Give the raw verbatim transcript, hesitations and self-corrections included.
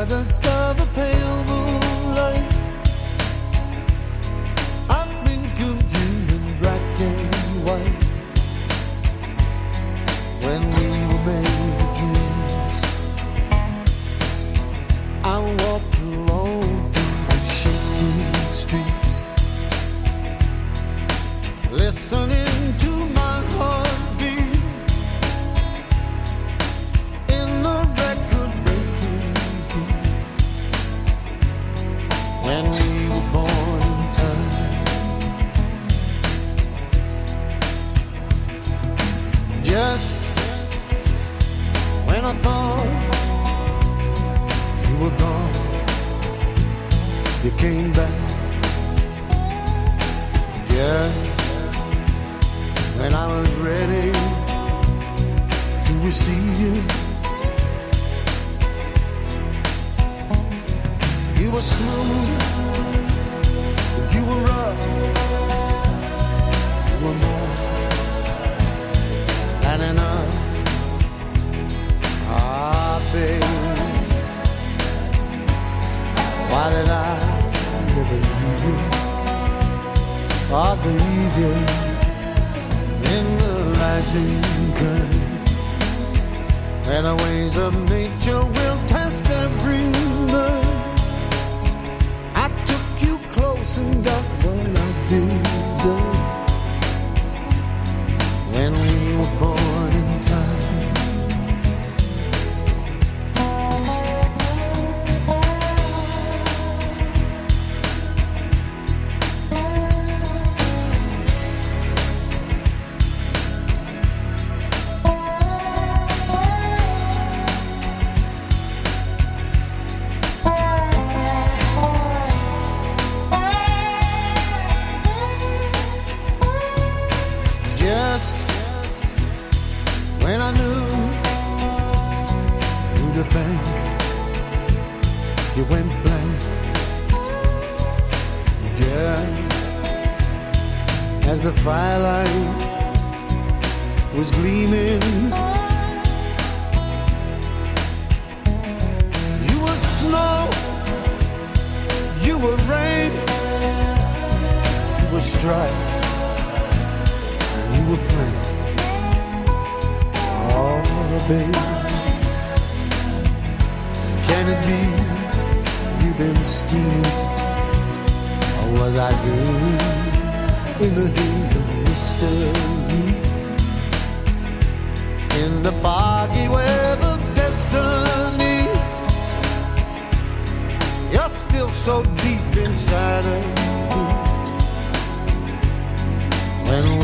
saddest of a pale moonlight. I think of you in black and white. When we were made of dreams, I walked alone through the shaking streets, listening to my heartbeat in the record-breaking heat. When we were born in time, just when I thought you were gone, you came back. Just when I was ready to receive you, you were smooth, you were rough, you were more than enough. Ah, babe, why did I never leave you? I believe you in the rising current, and the ways of nature will test every nerve. I took you close and got what I deserved. When we were born in time, when I knew who to thank, you went blank. Just as the firelight was gleaming, you were snow, you were rain, you were stripes, and you were plain. Oh, baby, can it be you've been scheming? Or was I dreaming in the haze of mystery? In the foggy web of destiny, you're still so deep inside of me. When